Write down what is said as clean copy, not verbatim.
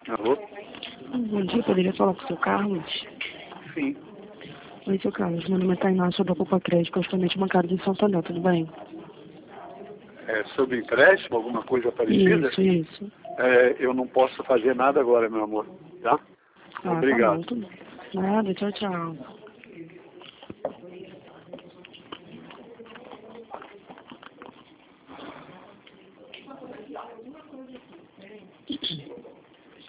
Alô? Bom dia, poderia falar com o seu Carlos? Sim. Oi, seu Carlos. Meu nome é Tainá, sou da Copa Crédito, justamente bancário de Santander, tudo bem? É sobre empréstimo, alguma coisa parecida? Isso. Eu não posso fazer nada agora, meu amor. Tá? Tá bom, Obrigado. tudo bem. Nada, tchau.